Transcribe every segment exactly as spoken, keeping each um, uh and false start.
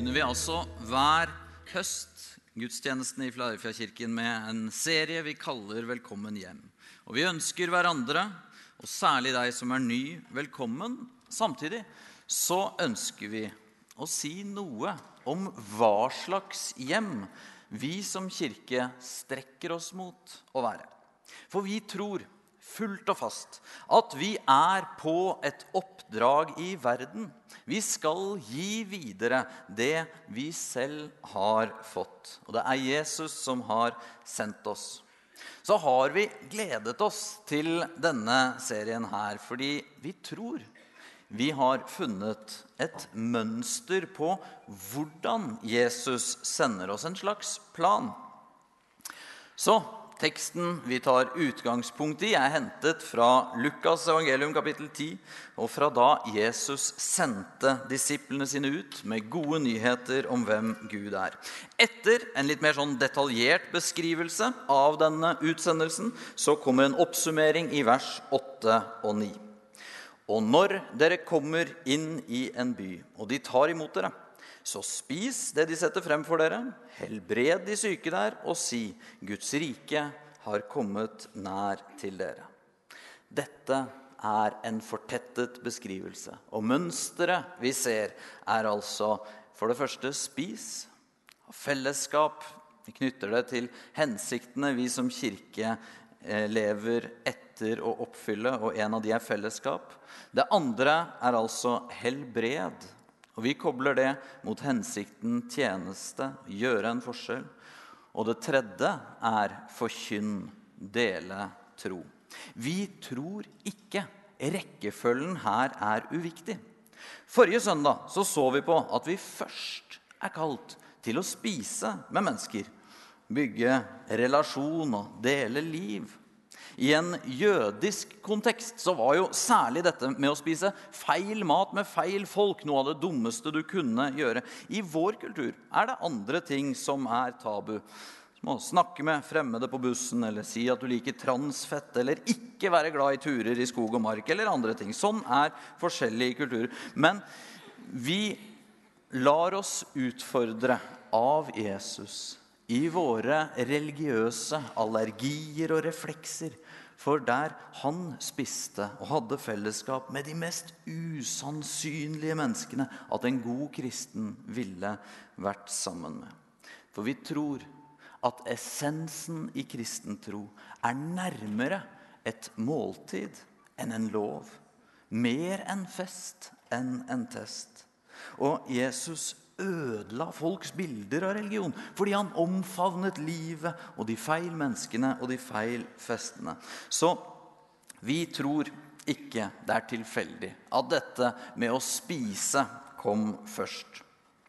begynner vi altså hver høst gudstjenesten i Philadelphia-kirken med en serie vi kaller Velkommen hjem. Og vi ønsker hverandre, og særlig deg som er ny, velkommen. Samtidig så ønsker vi å si noe om hva slags hjem vi som kirke strekker oss mot å være. For vi tror fullt og fast at vi er på et oppdrag i verden. Vi skal gi videre det vi selv har fått. Og det er Jesus som har sendt oss. Så har vi gledet oss til denne serien her, fordi vi tror vi har funnet et mønster på hvordan Jesus sender oss en slags plan. Så teksten vi tar utgangspunkt i er hentet fra Lukas evangelium kapittel ti, og fra da Jesus sendte disiplene sine ut med gode nyheter om hvem Gud er. Etter en litt mer sånn detaljert beskrivelse av denne utsendelsen, så kommer en oppsummering i vers åtte og ni. Og når dere kommer inn i en by, og de tar imot dere, så spis det de setter frem for dere, helbred de syke der, og si, Guds rike har kommet nær til dere. Dette er en fortettet beskrivelse, og mønsteret vi ser er altså, for det første, spis, fellesskap. Vi knytter det til hensiktene vi som kirke lever etter å oppfylle, og en av de er fellesskap. Det andre er altså helbred, og vi kobler det mot hensikten tjeneste, gjøre en forskjell. Og det tredje er forkynn, dele tro. Vi tror ikke rekkefølgen her er uviktig. Forrige søndag så så vi på at vi først er kalt til å spise med mennesker, bygge relasjon og dele liv. I en jødisk kontekst så var jo særlig dette med å spise feil mat med feil folk noe av det dummeste du kunne gjøre. I vår kultur er det andre ting som er tabu. Som å snakke med fremmede på bussen, eller si at du liker transfett, eller ikke være glad i turer i skog og mark, eller andre ting. Sånn er forskjellige kulturer. Men vi lar oss utfordre av Jesus i våre religiøse allergier og reflekser, for der han spiste og hadde fellesskap med de mest usannsynlige menneskene at en god kristen ville vært sammen med. For vi tror at essensen i kristen tro er nærmere et måltid enn en lov, mer en fest enn en test. Og Jesus ødela folks bilder av religion, fordi han omfavnet livet og de feil menneskene og de feil festene. Så vi tror ikke det er tilfeldig at dette med å spise kom først.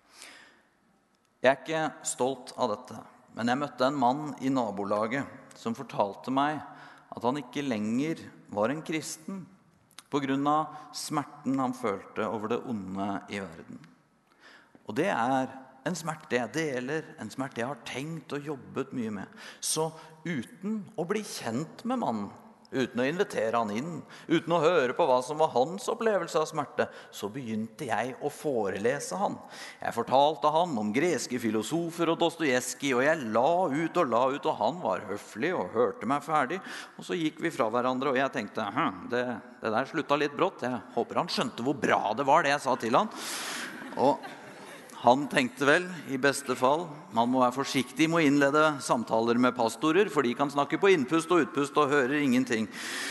Jeg er ikke stolt av dette, men jeg møtte en mann i nabolaget som fortalte meg at han ikke lenger var en kristen på grunn av smerten han følte over det onde i verden. Og det er en smerte jeg deler, en smerte jeg har tenkt og jobbet mye med. Så uten å bli kjent med mannen, uten å invitere han inn, uten å høre på hva som var hans opplevelse av smerte, så begynte jeg å forelese han. Jeg fortalte han om greske filosofer og Dostojevskij, og jeg la ut og la ut, og han var høflig og hørte meg ferdig. Og så gikk vi fra hverandre, og jeg tenkte, hm, det, det der slutta litt brått. Jeg håper han skjønte hvor bra det var det jeg sa til han. Og han tenkte vel, i beste fall, man må være forsiktig med å innlede samtaler med pastorer, for de kan snakke på innpust og utpust og hører ingenting.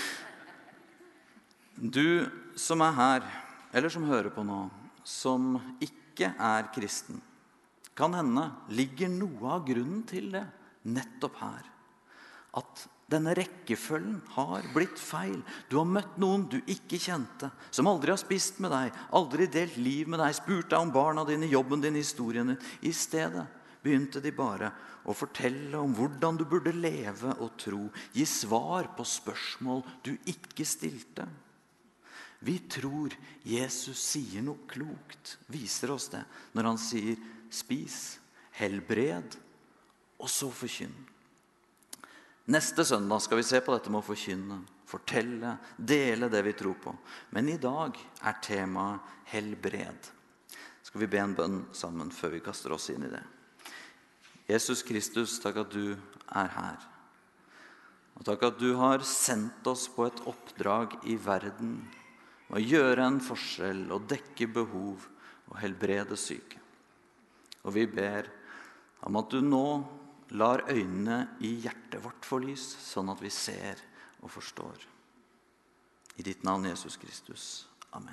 Du som er her, eller som hører på nå, som ikke er kristen, kan hende ligger noe av grunnen til det nettopp her. At denne rekkefølgen har blitt feil. Du har møtt noen du ikke kjente, som aldri har spist med deg, aldri delt liv med deg, spurt deg om barna dine, jobben din, historien din. I stedet begynte de bare å fortelle om hvordan du burde leve og tro, gi svar på spørsmål du ikke stilte. Vi tror Jesus sier noe klokt, viser oss det, når han sier spis, helbred, og så forkynn. Neste søndag skal vi se på dette med å forkynne, fortelle, dele det vi tror på. Men i dag er temaet helbred. skal vi be en bønn sammen før vi kaster oss inn i det. Jesus Kristus, takk at du er her. Og takk at du har sendt oss på et oppdrag i verden, å gjøre en forskjell og dekke behov og helbrede syke. Og vi ber om at du nå lar øynene i hjertet vårt få lys, sånn at vi ser og forstår. I ditt navn, Jesus Kristus. Amen.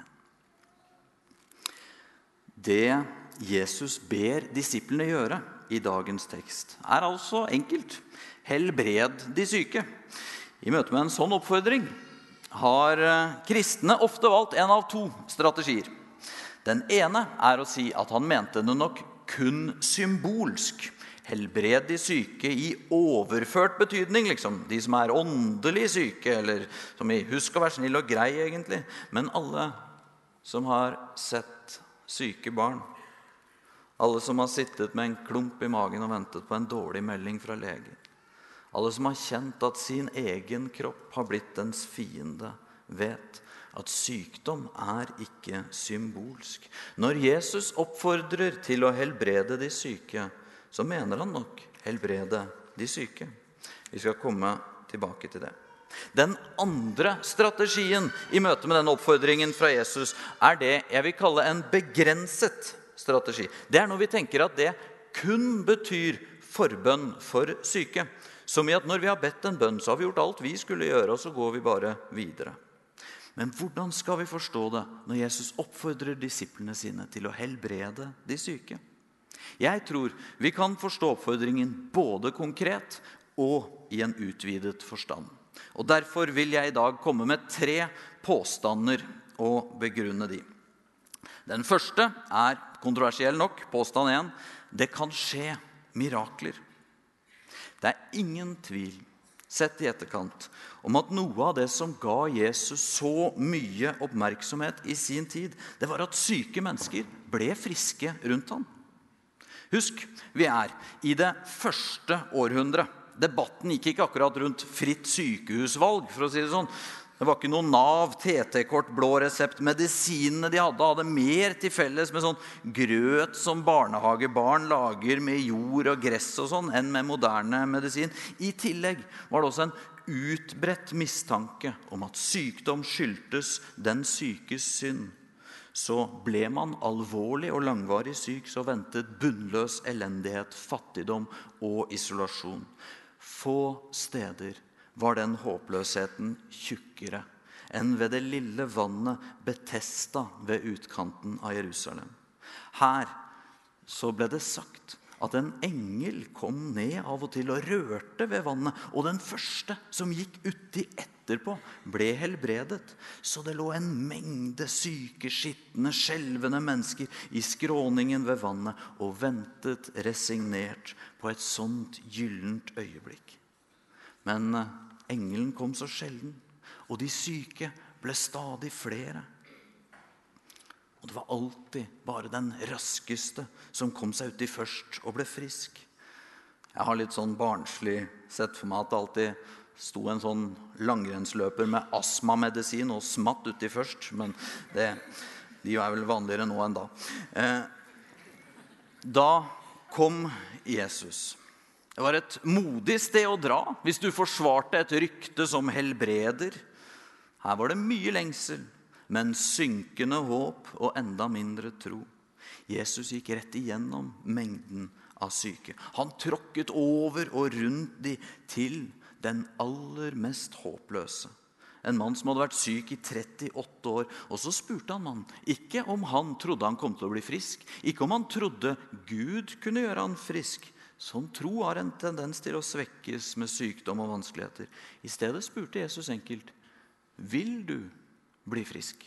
Det Jesus ber disiplene gjøre i dagens tekst er altså enkelt. Helbred de syke. I møte med en sånn oppfordring har kristne ofte valgt en av to strategier. Den ene er å si at han mente det nok kun symbolsk. Helbred de syke i overført betydning, liksom. De som er åndelig syke, eller som i husk å være snill og grei egentlig. Men alle som har sett syke barn, alle som har sittet med en klump i magen og ventet på en dårlig melding fra legen, alle som har kjent at sin egen kropp har blitt dens fiende, vet at sykdom er ikke symbolsk. Når Jesus oppfordrer til å helbrede de syke, så mener han nok helbrede de syke. Vi skal komme tilbake til det. Den andre strategien i møte med denne oppfordringen fra Jesus er det jeg vil kalle en begrenset strategi. Det er når vi tenker at det kun betyr forbønn for syke. Som i at når vi har bedt en bønn, så har vi gjort alt vi skulle gjøre, og så går vi bare videre. Men hvordan skal vi forstå det når Jesus oppfordrer disiplene sine til å helbrede de syke? Jeg tror vi kan forstå oppfordringen både konkret og i en utvidet forstand. Og derfor vil jeg i dag komme med tre påstander og begrunne de. Den første er kontroversiell nok, påstand én. Det kan skje mirakler. Det er ingen tvil, sett i etterkant, om at noe av det som ga Jesus så mye oppmerksomhet i sin tid, det var at syke mennesker ble friske rundt ham. Husk, vi er i det første århundret. Debatten gikk ikke akkurat rundt fritt sykehusvalg, for å si det sånn. Det var ikke noe NAV, T T-kort, blå resept. Medisinene de hadde hadde mer til felles med sånn grøt som barnehagebarn lager med jord og gress og sånn, enn med moderne medisin. I tillegg var det også en utbredt mistanke om at sykdom skyldtes den sykes synd. Så ble man alvorlig og langvarig syk, så ventet bunnløs elendighet, fattigdom og isolasjon. Få steder var den håpløsheten tjukkere enn ved det lille vannet Betesda ved utkanten av Jerusalem. Her så ble det sagt at en engel kom ned av og til og rørte ved vannet, og den første som gikk uti etterpå ble helbredet. Så det lå en mengde syke, skitne, skjelvende mennesker i skråningen ved vannet og ventet resignert på et sånt gyllent øyeblikk. Men engelen kom så sjelden, og de syke ble stadig flere. Og det var alltid bare den raskeste som kom seg uti først og ble frisk. Jeg har litt sånn barnslig sett for meg at det alltid sto en sånn langrennsløper med astmamedisin og smatt uti først, men det, de er vel vanligere nå enn da. Eh, da kom Jesus. Det var et modig sted å dra hvis du forsvarte et rykte som helbreder. Her var det mye lengsel, men synkende håp og enda mindre tro. Jesus gikk rett igjennom mengden av syke. Han tråkket over og rundt de til den aller mest håpløse. En mann som hadde vært syk i trettiåtte år. Og så spurte han mannen, ikke om han trodde han kom til å bli frisk, ikke om han trodde Gud kunne gjøre han frisk. Sånn tro har en tendens til å svekkes med sykdom og vanskeligheter. I stedet spurte Jesus enkelt, vil du bli frisk?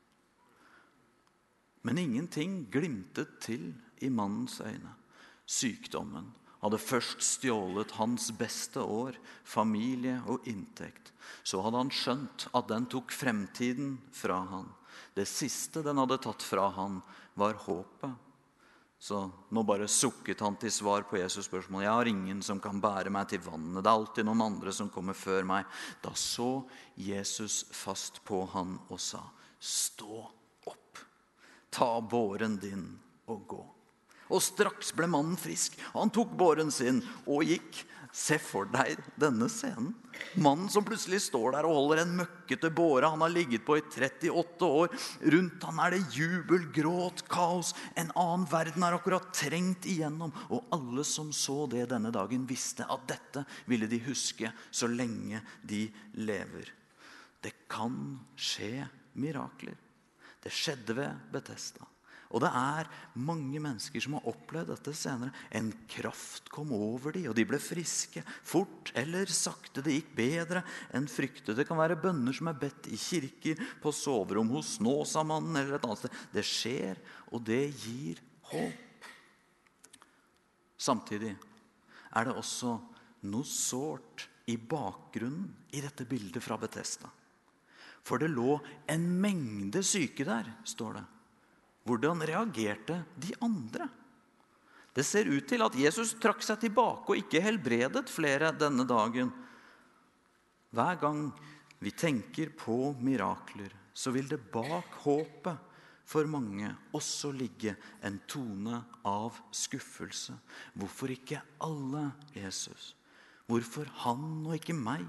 Men ingenting glimtet til i mannens øyne. Sykdommen hadde først stjålet hans beste år, familie og inntekt. Så hadde han skjønt at den tok fremtiden fra han. Det siste den hadde tatt fra han var håpet. Så nå bare sukket han til svar på Jesus spørsmål. Jeg har ingen som kan bære meg til vannet. Det er alltid noen andre som kommer før meg. Da så Jesus fast på han og sa, stå opp, ta båren din å gå. Og straks ble mannen frisk. Han tok båren sin og gikk. Se for deg denne scenen. Mannen som plutselig står der og holder en møkkete båre han har ligget på i trettiåtte år. Rundt han er det jubel, gråt, kaos. En annen verden har akkurat trengt igjennom. Og alle som så det denne dagen visste at dette ville de huske så lenge de lever. Det kan skje mirakler. Det skjedde ved Bethesda. Og det er mange mennesker som har opplevd dette senere. En kraft kom over de, og de ble friske. Fort eller sakte, det gikk bedre enn fryktet. Det kan være bønner som er bedt i kirker, på soverom hos Snåsamannen eller et annet sted. Det skjer, og det gir håp. Samtidig er det også noe sårt i bakgrunnen i dette bildet fra Bethesda. For det lå en mengde syke der, står det. Hvordan reagerte de andre? Det ser ut til at Jesus trakk seg tilbake og ikke helbredet flere denne dagen. Hver gang vi tenker på mirakler, så vil det bak håpet for mange også ligge en tone av skuffelse. Hvorfor ikke alle, Jesus? Hvorfor han og ikke meg?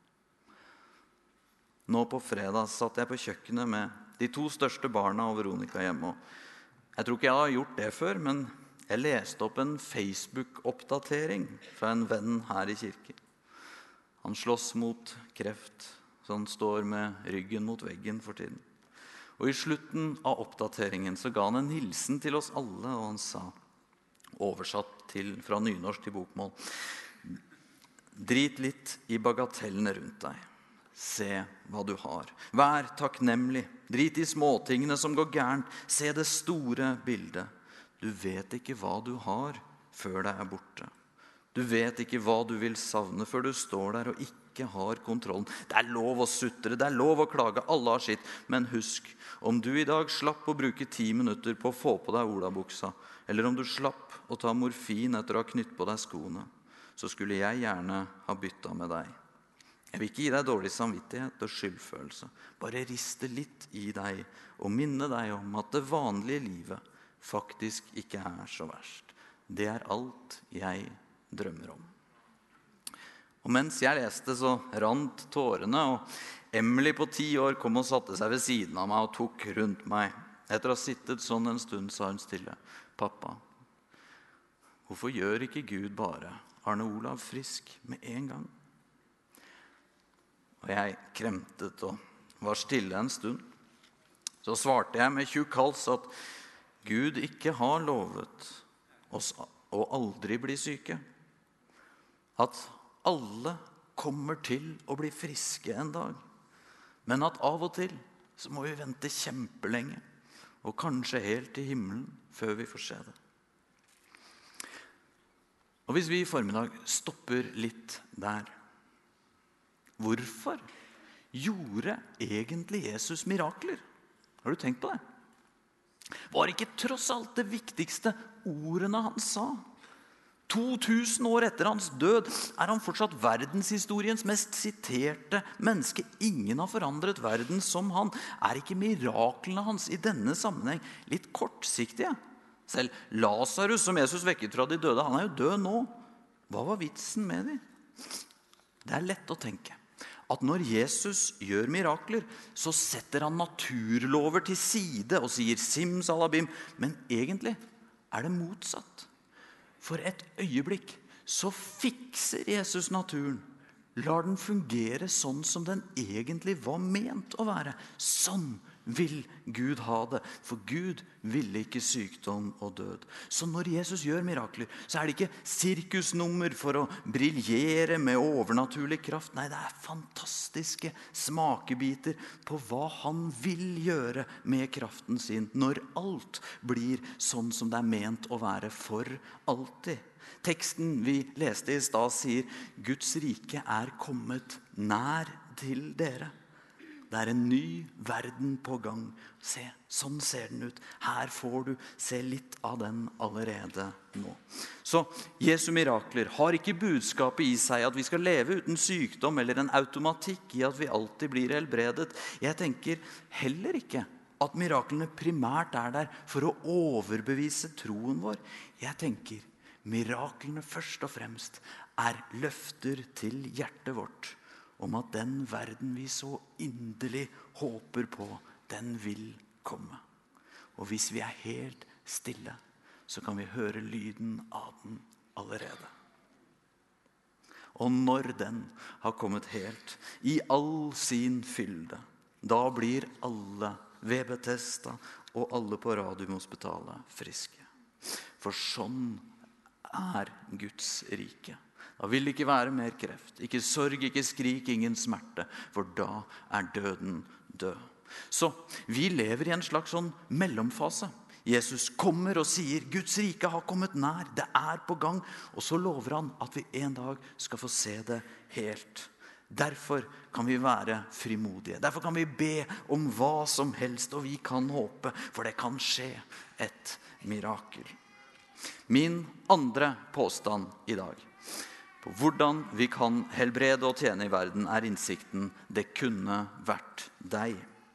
Nå på fredag satt jeg på kjøkkenet med de to største barna og Veronica hjemme. Jeg tror ikke jeg har gjort det før, men jeg leste opp en Facebook-oppdatering fra en venn her i kirken. Han slåss mot kreft, så han står med ryggen mot veggen for tiden. Og i slutten av oppdateringen så ga han en hilsen til oss alle, og han sa, oversatt til, fra nynorsk til bokmål, drit litt i bagatellene rundt deg. Se hva du har. Vær takknemlig. Drit i småtingene som går gærent. Se det store bildet. Du vet ikke hva du har før det er borte. Du vet ikke hva du vil savne før du står der og ikke har kontrollen. Det er lov å sutre, det er lov å klage, alle har sitt. Men husk, om du i dag slapp å bruke ti minutter på å få på deg olabuksa, eller om du slapp å ta morfin etter å ha knytt på deg skoene, så skulle jeg gjerne ha byttet med deg. Jeg vil ikke gi deg dårlig samvittighet og skyldfølelse. Bare riste litt i deg og minne deg om at det vanlige livet faktisk ikke er så verst. Det er alt jeg drømmer om. Og mens jeg leste så rant tårene, og Emily på ti år kom og satte seg ved siden av meg og tok rundt meg. Etter å ha sittet sånn en stund sa hun stille, pappa, hvorfor gjør ikke Gud bare Arne Olav frisk med en gang? Og jeg kremtet og var stille en stund. Så svarte jeg med tjukk hals at Gud ikke har lovet oss å aldri bli syke. At alle kommer til å bli friske en dag. Men at av og til så må vi vente kjempelenge, og kanskje helt til himmelen før vi får se det. Og hvis vi i formiddag stopper litt der, hvorfor gjorde egentlig Jesus mirakler? Har du tenkt på det? Var ikke tross alt det viktigste ordene han sa? to tusen år etter hans død er han fortsatt verdenshistoriens mest siterte menneske. Ingen har forandret verden som han. Er ikke miraklene hans i denne sammenheng litt kortsiktige? Selv Lazarus, som Jesus vekket fra de døde, han er jo død nå. Hva var vitsen med dem? Det er lett å tenke at når Jesus gjør mirakler, så setter han naturlover til side og sier simsalabim, men egentlig er det motsatt. For et øyeblikk så fikser Jesus naturen, lar den fungere sånn som den egentlig var ment å være. Sånn vil Gud ha det, for Gud ville ikke sykdom og død. Så når Jesus gjør mirakler, så er det ikke sirkusnummer for å briljere med overnaturlig kraft. Nei, det er fantastiske smakebiter på hva han vil gjøre med kraften sin, når alt blir sånn som det er ment å være for alltid. Teksten vi leste i stad sier, Guds rike er kommet nær til dere. Det er en ny verden på gang. Se, sånn ser den ut. Her får du se litt av den allerede nå. Så Jesu mirakler har ikke budskapet i seg at vi skal leve uten sykdom eller en automatikk i at vi alltid blir helbredet. Jeg tenker heller ikke at miraklene primært er der for å overbevise troen vår. Jeg tenker, miraklene først og fremst er løfter til hjertet vårt om at den verden vi så inderlig håper på, den vil komme. Og hvis vi er helt stille, så kan vi høre lyden av den allerede. Og når den har kommet helt i all sin fylde, da blir alle ved Bethesda og alle på Radiumhospitalet friske. For sånn er Guds rike. Da vil det ikke være mer kreft, ikke sorg, ikke skrik, ingen smerte, for da er døden død. Så vi lever i en slags sånn mellomfase. Jesus kommer og sier, Guds rike har kommet nær, det er på gang, og så lover han at vi en dag skal få se det helt. Derfor kan vi være frimodige. Derfor kan vi be om hva som helst, og vi kan håpe, for det kan skje et mirakel. Min andre påstand i dag på hvordan vi kan helbrede og tjene i verden er innsikten det kunne vært deg.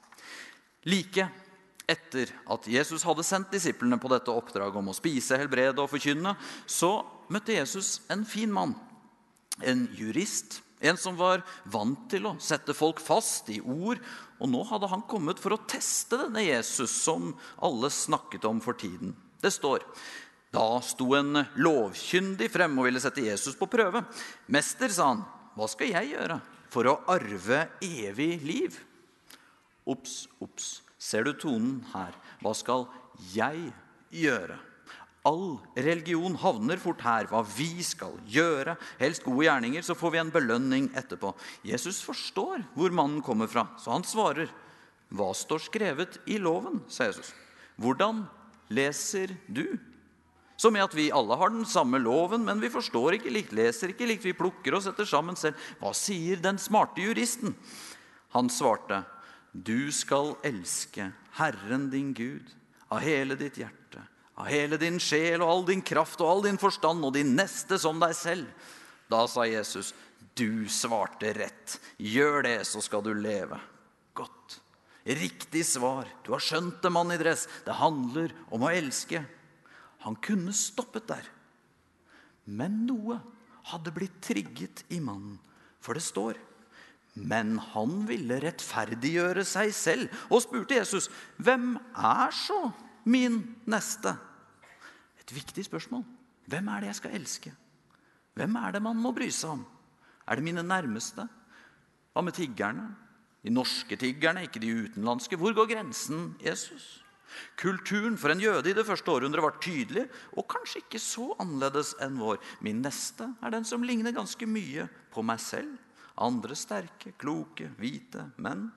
Like etter at Jesus hadde sendt disiplene på dette oppdraget om å spise, helbrede og forkynne, så møtte Jesus en fin mann, en jurist, en som var vant til å sette folk fast i ord, og nå hadde han kommet for å teste denne Jesus som alle snakket om for tiden. Det står, da sto en lovkyndig frem og ville sette Jesus på prøve. Mester, sa han, hva skal jeg gjøre for å arve evig liv? Ops, ops, ser du tonen her? Hva skal jeg gjøre? All religion havner fort her, hva vi skal gjøre, helst gode gjerninger, så får vi en belønning etterpå. Jesus forstår hvor mannen kommer fra, så han svarer, hva står skrevet i loven, sa Jesus. Hvordan leser du? Som i at vi alle har den samme loven, men vi forstår ikke likt, leser ikke likt, vi plukker og setter sammen selv. Hva sier den smarte juristen? Han svarte, du skal elske Herren din Gud av hele ditt hjerte, av hele din sjel og all din kraft og all din forstand og din neste som deg selv. Da sa Jesus, du svarte rett, gjør det så skal du leve. Godt, riktig svar, du har skjønt det, mann i dress, det handler om å elske. Han kunne stoppet der, men noe hadde blitt trigget i mannen, for det står, men han ville rettferdiggjøre seg selv, og spurte Jesus, hvem er så min neste? Et viktig spørsmål, hvem er det jeg skal elske? Hvem er det man må bry seg om? Er det mine nærmeste? Hva med tiggerne? De norske tiggerne, ikke de utenlandske. Hvor går grensen, Jesus? Kulturen for en jøde i det første århundret var tydelig, og kanskje ikke så annerledes enn vår. Min neste er den som ligner ganske mye på meg selv. Andre sterke, kloke, hvite menn.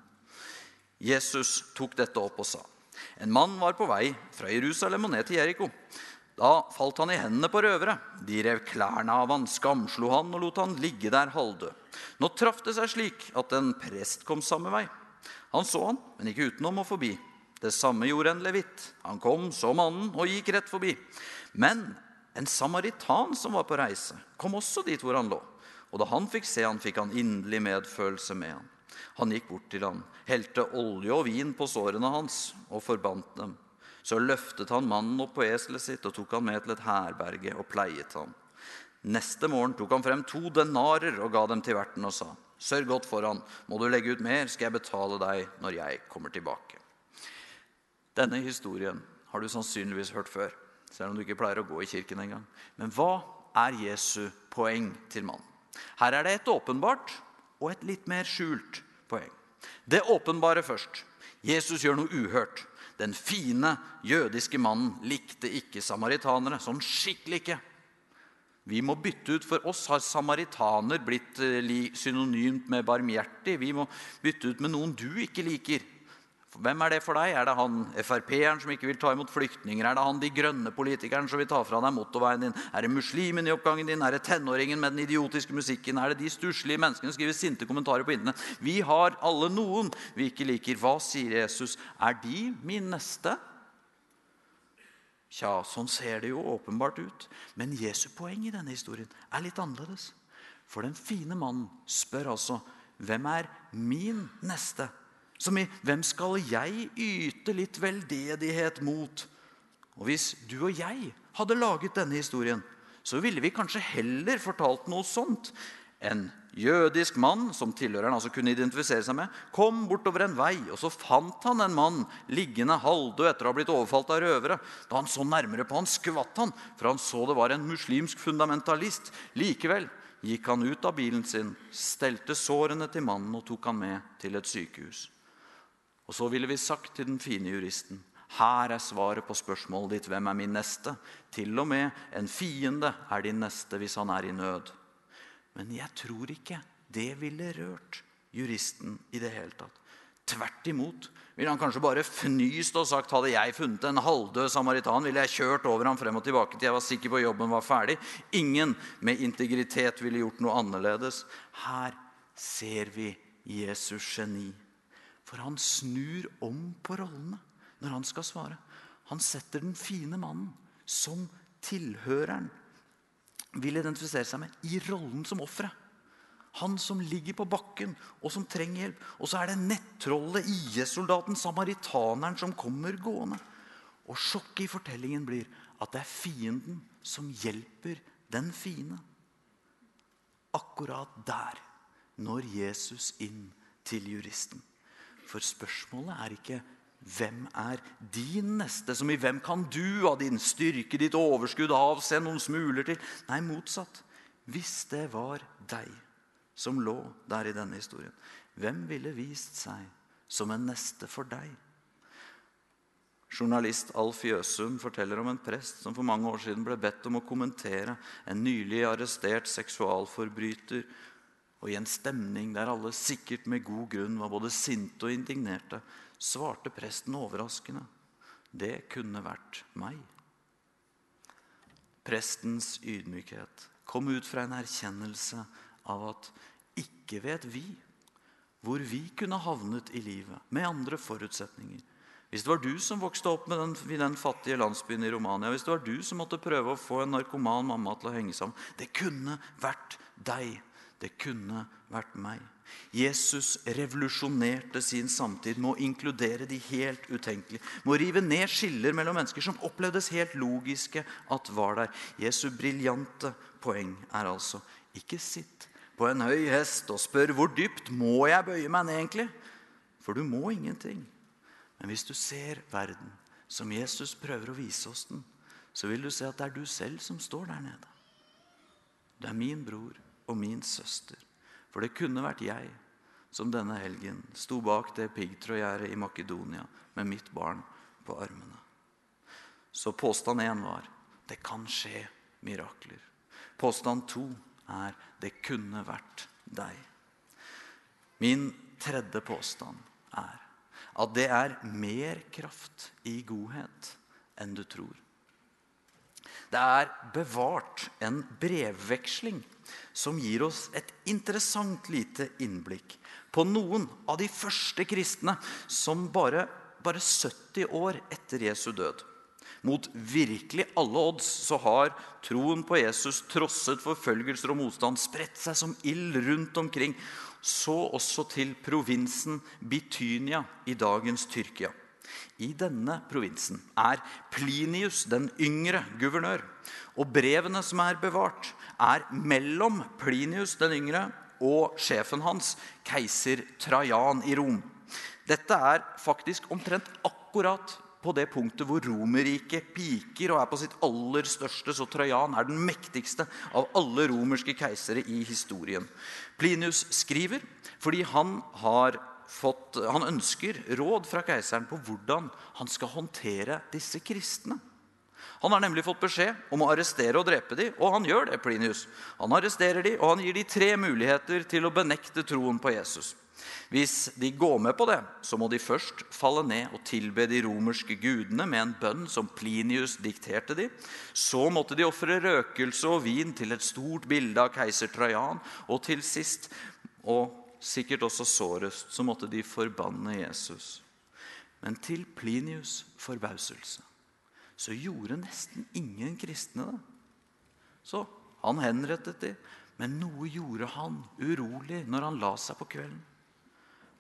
Jesus tok dette opp og sa, en mann var på vei fra Jerusalem og ned til Jericho. Da falt han i hendene på røvere. De rev klærne av han, skamslo han og lot han ligge der halvdød. Nå traff det seg slik at en prest kom samme vei. Han så han, men ikke utenom og forbi. Det samme gjorde en levitt. Han kom, så mannen, og gikk rett forbi. Men en samaritan som var på reise, kom også dit hvor han lå. Og da han fikk se han, fikk han inderlig medfølelse med han. Han gikk bort til han, helte olje og vin på sårene hans, og forbandt dem. Så løftet han mannen opp på eselet sitt, og tok han med til et herberge, og pleiet ham. Neste morgen tok han frem to denarer, og ga dem til verten, og sa, sørg godt for han, må du legge ut mer, skal jeg betale deg når jeg kommer tilbake. Denne historien har du sannsynligvis hørt før, selv om du ikke pleier å gå i kirken en gang. Men hva er Jesu poeng til mannen? Her er det et åpenbart og et litt mer skjult poeng. Det åpenbare først. Jesus gjør noe uhørt. Den fine jødiske mannen likte ikke samaritanere, sånn skikkelig ikke. Vi må bytte ut, for oss har samaritaner blitt synonymt med barmhjertig. Vi må bytte ut med noen du ikke liker. Hvem er det for deg? Er det han F R P-eren som ikke vil ta imot flyktninger? Er det han de grønne politikeren som vil ta fra deg motorveien din? Er det muslimen i oppgangen din? Er det tenåringen med den idiotiske musikken? Er det de stusslige menneskene som skriver sinte kommentarer på internett? Vi har alle noen vi ikke liker. Hva sier Jesus? Er de min neste? Tja, sånn ser det jo åpenbart ut. Men Jesu poeng i denne historien er litt annerledes. For den fine mannen spør altså, hvem er min neste? Som i, hvem skal jeg yte litt veldedighet mot? Og hvis du og jeg hadde laget denne historien, så ville vi kanskje heller fortalt noe sånt. En jødisk mann, som tilhøreren altså kunne identifisere seg med, kom bortover en vei, og så fant han en mann liggende halvdød etter å ha blitt overfalt av røvere. Da han så nærmere på han, skvatt han, for han så det var en muslimsk fundamentalist. Likevel gikk han ut av bilen sin, stelte sårene til mannen og tok han med til et sykehus. Og så ville vi sagt til den fine juristen, her er svaret på spørsmålet ditt, hvem er min neste? Til og med en fiende er din neste hvis han er i nød. Men jeg tror ikke det ville rørt juristen i det hele tatt. Tvert imot ville han kanskje bare fnyst og sagt, hadde jeg funnet en halvdød samaritan, ville jeg kjørt over ham frem og tilbake til jeg var sikker på jobben var ferdig. Ingen med integritet ville gjort noe annerledes. Her ser vi Jesus geni. For han snur om på rollene når han skal svare. Han setter den fine mannen som tilhøreren vil identifisere seg med i rollen som offeret. Han som ligger på bakken og som trenger hjelp. Og så er det nettrollet, I S-soldaten, samaritaneren som kommer gående. Og sjokket i fortellingen blir at det er fienden som hjelper den fine. Akkurat der når Jesus inn til juristen. For spørsmålet er ikke hvem er din neste, som i hvem kan du av din styrke, ditt overskudd avse noen smuler til. Nei, motsatt. Hvis det var deg som lå der i denne historien, hvem ville vist seg som en neste for deg? Journalist Alf Jøsund forteller om en prest som for mange år siden ble bedt om å kommentere en nylig arrestert seksualforbryter, og i en stemning der alle sikkert med god grunn var både sinte og indignerte, svarte presten overraskende, det kunne vært meg. Prestens ydmykhet kom ut fra en erkjennelse av at ikke vet vi hvor vi kunne havnet i livet med andre forutsetninger. Hvis det var du som vokste opp med den, i den fattige landsbyen i Romania, hvis det var du som måtte prøve å få en narkoman mamma til å henge sammen, det kunne vært deg. Det kunne vært meg. Jesus revolusjonerte sin samtid med å inkludere de helt utenkelige. Med å rive ned skiller mellom mennesker som opplevdes helt logiske at var der. Jesu briljante poeng er altså, ikke sitt på en høy hest og spør hvor dypt må jeg bøye meg ned egentlig? For du må ingenting. Men hvis du ser verden som Jesus prøver å vise oss den, så vil du se at det er du selv som står der nede. Det er min bror og min søster. For det kunne vært jeg som denne helgen sto bak det piggtrådgjerdet i Makedonia med mitt barn på armene. Så påstand én var, det kan skje mirakler. Påstand to er, det kunne vært deg. Min tredje påstand er at det er mer kraft i godhet enn du tror. Det er bevart en brevveksling som gir oss et interessant lite innblikk på noen av de første kristne som bare, bare sytti år etter Jesu død. Mot virkelig alle odds så har troen på Jesus trosset forfølgelser og motstand, spredt seg som ild rundt omkring, så også til provinsen Bithynia i dagens Tyrkia. I denne provinsen er Plinius den yngre guvernør, og brevene som er bevart er mellom Plinius den yngre og sjefen hans, keiser Trajan i Rom. Dette er faktisk omtrent akkurat på det punktet hvor Romerriket piker og er på sitt aller største, så Trajan er den mektigste av alle romerske keisere i historien. Plinius skriver fordi han har Fått, han ønsker råd fra keiseren på hvordan han skal håndtere disse kristne. Han har nemlig fått beskjed om å arrestere og drepe dem, og han gjør det, Plinius. Han arresterer dem, og han gir dem tre muligheter til å benekte troen på Jesus. Hvis de går med på det, så må de først falle ned og tilbe de romerske gudene med en bønn som Plinius dikterte dem. Så måtte de offre røkelse og vin til et stort bilde av keiser Trajan, og til sist, og sikkert også sårest, så måtte de forbanne Jesus. Men til Plinius forbauselse, så gjorde nesten ingen kristne det. Så han henrettet de, men noe gjorde han urolig når han la seg på kvelden.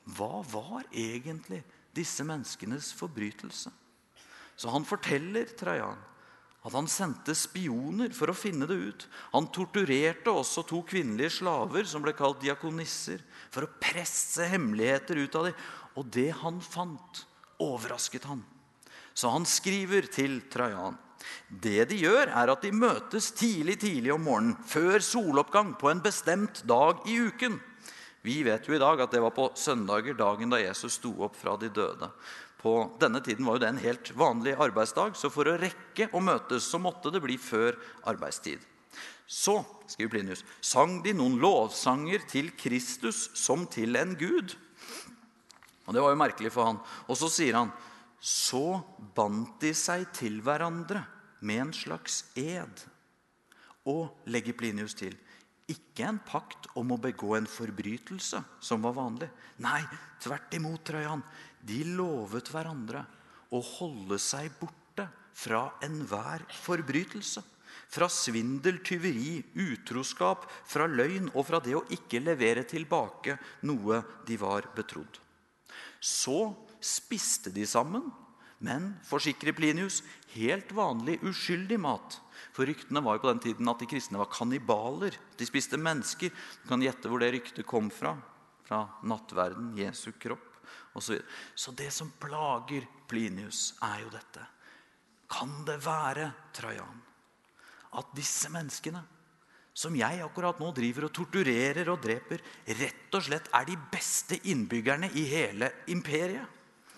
hva var egentlig disse menneskenes forbrytelse? Så han forteller Trajan at han sendte spioner for å finne det ut. Han torturerte også to kvinnelige slaver som ble kalt diakonisser, for å presse hemmeligheter ut av dem. Og det han fant, overrasket han. Så han skriver til Trajan: det de gjør er at de møtes tidlig tidlig om morgenen, før soloppgang på en bestemt dag i uken. Vi vet jo i dag at det var på søndager, dagen da Jesus sto opp fra de døde. På denne tiden var jo det en helt vanlig arbeidsdag, så for å rekke å møtes så måtte det bli før arbeidstid. Så, skriver Plinius, sang de noen lovsanger til Kristus som til en Gud. Og det var jo merkelig for han. Og så sier han: så bandt de seg til hverandre med en slags ed. Og, legger Plinius til, ikke en pakt om å begå en forbrytelse som var vanlig. Nei, tvert imot, Trajan. De lovet hverandre å holde seg borte fra enhver forbrytelse. Fra svindel, tyveri, utroskap, fra løgn og fra det å ikke levere tilbake noe de var betrodd. Så spiste de sammen, men, forsikrer Plinius, helt vanlig uskyldig mat. For ryktene var jo på den tiden at de kristne var kannibaler. De spiste mennesker. Du kan gjette hvor det ryktet kom fra. Fra nattverden, Jesu kropp. Og så, så det som plager Plinius er jo dette. Kan det være, Trajan, at disse menneskene, som jeg akkurat nå driver og torturerer og dreper, rett og slett er de beste innbyggerne i hele imperiet?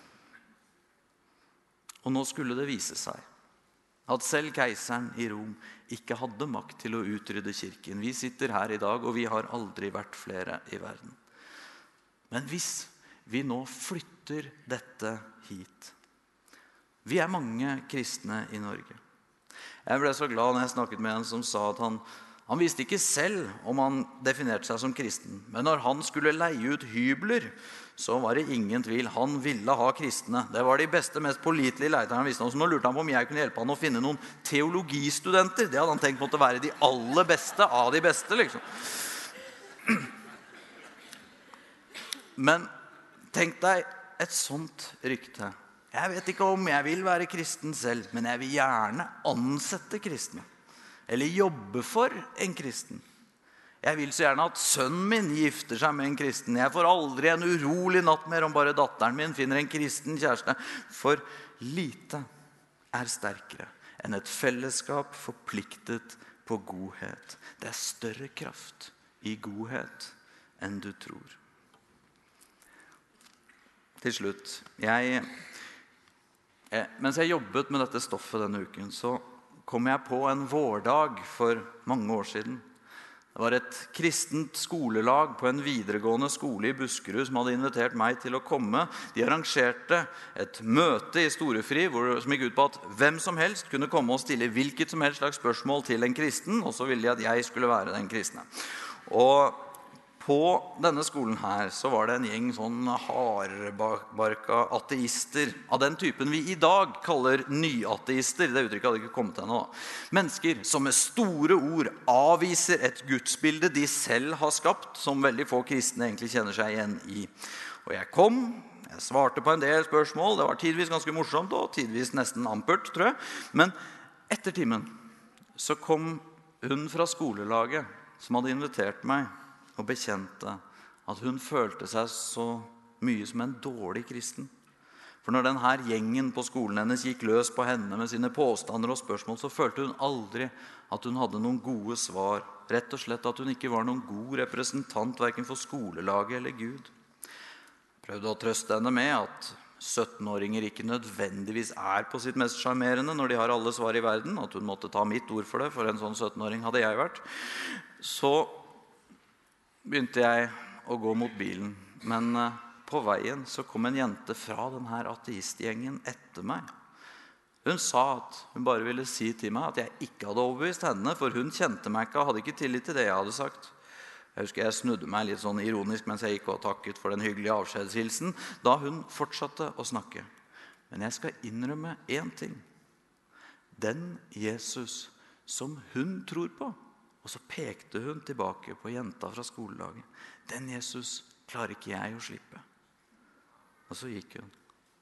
Og nå skulle det vise seg at selv keiseren i Rom ikke hadde makt til å utrydde kirken. Vi sitter her i dag, og vi har aldri vært flere i verden. Men hvis vi nå flytter dette hit. Vi er mange kristne i Norge. Jeg ble så glad når jeg snakket med en som sa at han, han visste ikke selv om han definerte seg som kristen. Men når han skulle leie ut hybler, så var det ingen tvil. Han ville ha kristne. Det var de beste, mest pålitelige leiterne han visste om. Så nå lurte han på om jeg kunne hjelpe han å finne noen teologistudenter. Det hadde han tenkt måtte være de aller beste av de beste, liksom. Men tenk deg et sånt rykte. Jeg vet ikke om jeg vil være kristen selv, men jeg vil gjerne ansette kristne. Eller jobbe for en kristen. Jeg vil så gjerne at sønnen min gifter seg med en kristen. Jeg får aldri en urolig natt mer om bare datteren min finner en kristen kjæreste. For lite er sterkere enn et fellesskap forpliktet på godhet. Det er større kraft i godhet enn du tror. Til slutt, jeg, jeg, mens jeg jobbet med dette stoffet denne uken, så kom jeg på en vårdag for mange år siden. Det var et kristent skolelag på en videregående skole i Buskerud som hadde invitert meg til å komme. De arrangerte et møte i Storefri hvor, som gikk ut på at hvem som helst kunne komme og stille hvilket som helst slags spørsmål til en kristen, og så ville de at jeg skulle være den kristne. Og på denne skolen her så var det en gjeng sånn hardbarka ateister av den typen vi i dag kaller nyateister. Det uttrykket hadde ikke kommet ennå. Mennesker som med store ord avviser et gudsbilde de selv har skapt, som veldig få kristne egentlig kjenner seg igjen i. Og jeg kom, jeg svarte på en del spørsmål. Det var tidvis ganske morsomt og tidvis nesten ampert, tror jeg. Men etter timen så kom hun fra skolelaget som hadde invitert meg, og bekjente at hun følte seg så mye som en dårlig kristen. For når denne gjengen på skolen hennes gikk løs på henne med sine påstander og spørsmål, så følte hun aldri at hun hadde noen gode svar. Rett og slett at hun ikke var noen god representant, hverken for skolelaget eller Gud. Jeg prøvde å trøste henne med at syttenåringer ikke nødvendigvis er på sitt mest charmerende når de har alle svar i verden, at hun måtte ta mitt ord for det, for en sånn syttenåring hadde jeg vært. Så begynte jeg å gå mot bilen, men på veien så kom en jente fra denne ateistgjengen etter meg. Hun sa at hun bare ville si til meg at jeg ikke hadde overbevist henne, for hun kjente meg ikke og hadde ikke tillit til det jeg hadde sagt. Jeg husker jeg snudde meg litt sånn ironisk mens jeg gikk og takket for den hyggelige avskjedshilsen, da hun fortsatte å snakke. Men jeg skal innrømme en ting. Den Jesus som hun tror på, og så pekte hun tilbake på jenta fra skolelaget. Den Jesus klarer ikke jeg å slippe. Og så gikk hun.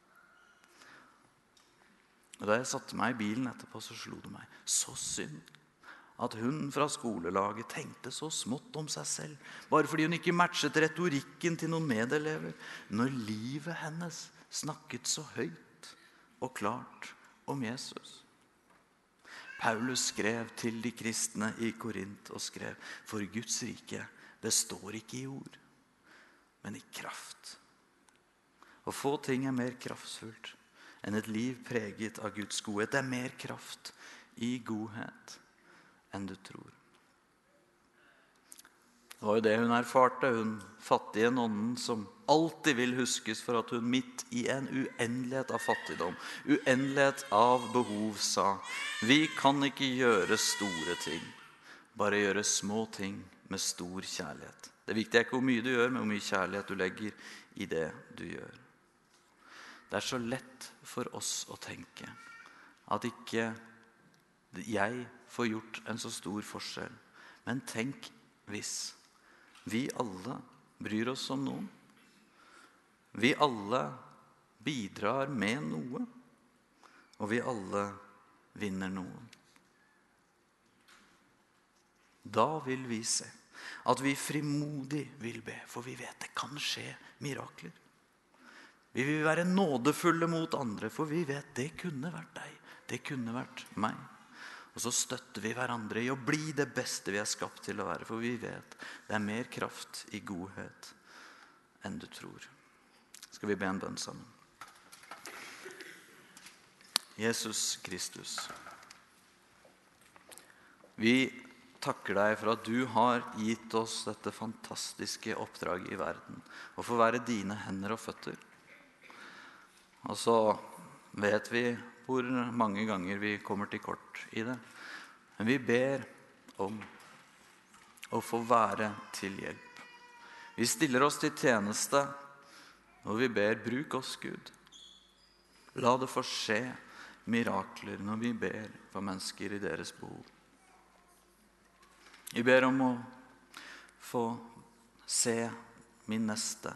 Og da jeg satte meg i bilen etterpå, så slo det meg. Så synd at hun fra skolelaget tenkte så smått om seg selv, bare fordi hun ikke matchet retorikken til noen medelever, når livet hennes snakket så høyt og klart om Jesus. Paulus skrev til de kristne i Korint og skrev, for Guds rike består ikke i ord, men i kraft. Og få ting er mer kraftfullt enn et liv preget av Guds godhet. Det er mer kraft i godhet enn du tror. Det var jo det hun erfarte, hun fattige nonnen som alltid vil huskes for at hun midt i en uendelighet av fattigdom, uendelighet av behov sa, vi kan ikke gjøre store ting, bare gjøre små ting med stor kjærlighet. Det viktige er ikke hvor mye du gjør, men hvor mye kjærlighet du legger i det du gjør. Det er så lett for oss å tenke at ikke jeg får gjort en så stor forskjell. Men tenk hvis vi alle bryr oss om noen. Vi alle bidrar med noe, og vi alle vinner noen. Da vil vi se at vi frimodig vil be, for vi vet det kan skje mirakler. Vi vil være nådefulle mot andre, for vi vet det kunne vært deg, det kunne vært meg. Og så støtter vi hverandre i å bli det beste vi er skapt til å være, for vi vet det er mer kraft i godhet enn du tror. Skal vi be en bønn sammen? Jesus Kristus, vi takker deg for at du har gitt oss dette fantastiske oppdraget i verden, og for å være dine hender og føtter. Og så vet vi hvor mange ganger vi kommer til kort i det. Men vi ber om å få være til hjelp. Vi stiller oss til tjeneste, og vi ber, bruk oss, Gud. La det få skje mirakler når vi ber for mennesker i deres behov. Vi ber om å få se min neste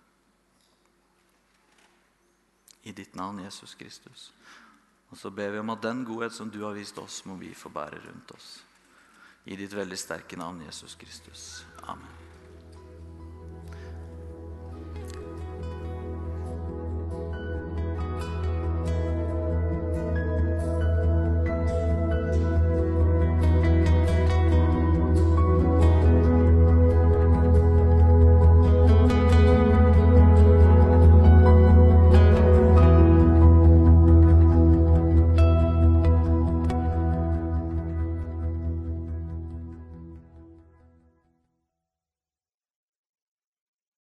i ditt navn, Jesus Kristus. Og så ber vi om at den godhet som du har vist oss, må vi få bære rundt oss. I ditt veldig sterke navn, Jesus Kristus. Amen.